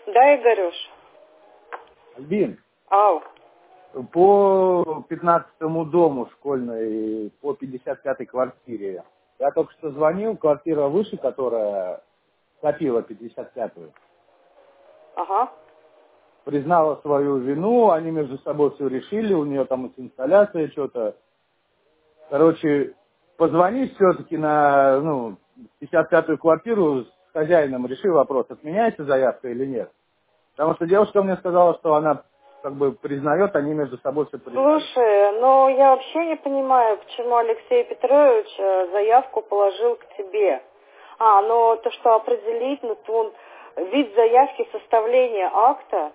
Да, Игорюш. Альбин, Ау. по 15-му дому школьной, по 55-й квартире, я только что звонил, квартира выше, которая копила 55-ю, Ага. признала свою вину, они между собой все решили, у нее там инсталляция, что-то. Короче, позвонить все-таки на 55-ю квартиру с хозяином, реши вопрос, отменяется заявка или нет. Потому что девушка мне сказала, что она как бы признает, они между собой все признали. Слушай, ну я вообще не понимаю, почему Алексей Петрович заявку положил к тебе. Ну то, что определить, ну то он вид заявки составления акта.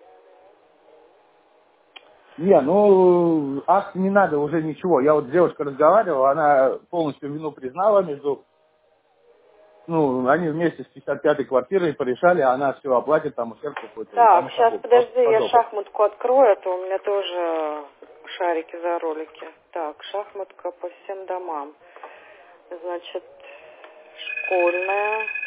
Не, акт не надо уже ничего. Я вот с девушкой разговаривал, она полностью вину признала они вместе с 55-й квартирой порешали, а она все оплатит, там ущерб какой-то и Так, тому сейчас подожди, я подобное. шахматку открою, а то у меня тоже шарики за ролики. Так, шахматка по всем домам. Значит, школьная,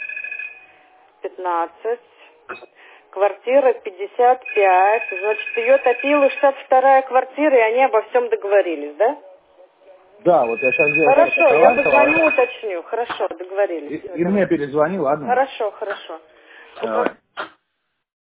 15, квартира 55, значит, ее топила 62-я квартира, и они обо всем договорились, да? Да, вот я сейчас девушка Хорошо, я сотрудничала, позвоню, уточню. Хорошо, договорились. Всё, и давай. мне перезвони, ладно? Хорошо, хорошо. Давай.